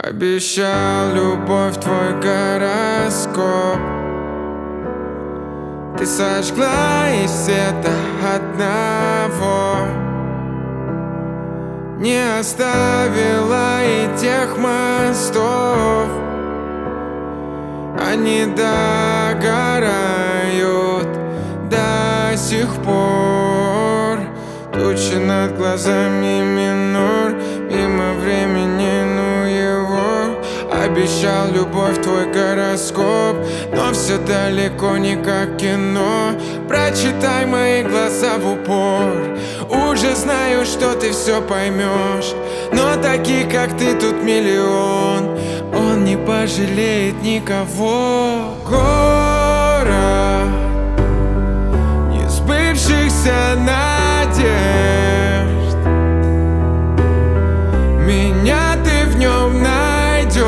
Обещал любовь твой гороскоп. Ты сожгла из света одного, не оставила и тех мостов. Они догорают до сих пор. Тучи над глазами минор, мимо времени, ну его. Обещал любовь твой гороскоп, но все далеко не как кино. Прочитай мои глаза в упор, уже знаю, что ты все поймешь. Но такие, как ты, тут миллион, он не пожалеет никого. Город несбывшихся надежд, меня ты в нем найдешь.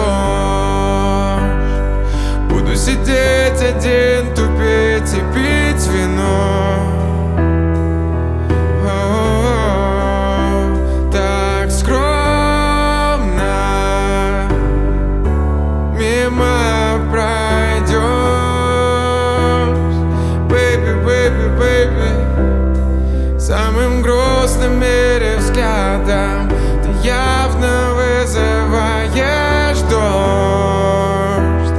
Буду сидеть один, тупеть и пить вино. Так скромно мимо пройдешь. Baby, baby, baby, самым грустным мире взглядом ты явно вызываешь дождь.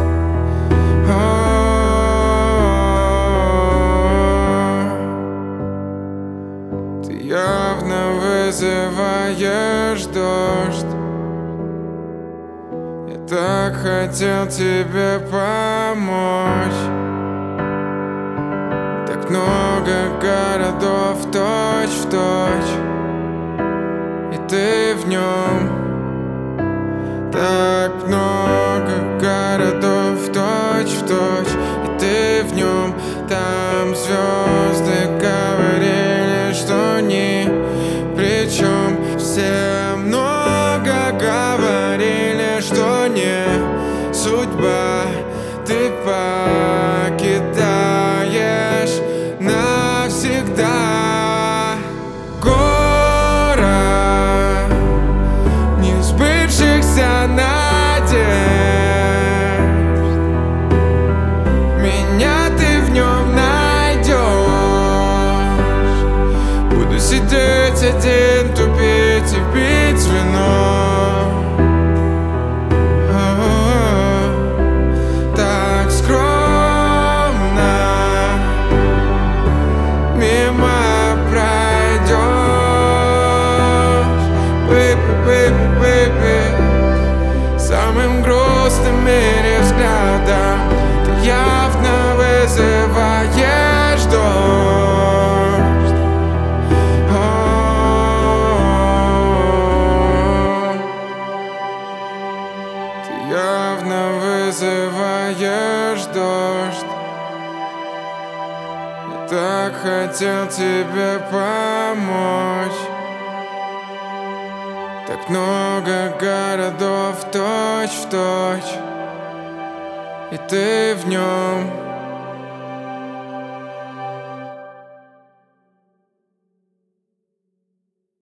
Ты явно вызываешь дождь. Я так хотел тебе помочь. Так много городов точь-в-точь, и ты в нем. Так много городов точь-в-точь, и ты в нем. Там звезды говорили, что ни при чем. Все много говорили, что не судьба. Ты покидаешь навсегда город несбывшихся надежд. Меня ты в нем найдешь. Буду сидеть один, тупить и пить вино. Так скромно мимо пройдешь. Baby, baby, baby, самым грустным в мире взглядом ты явно вызываешь дождь. Ты явно вызываешь дождь. Я так хотел тебе помочь. Так много городов точь-в-точь, и ты в нем.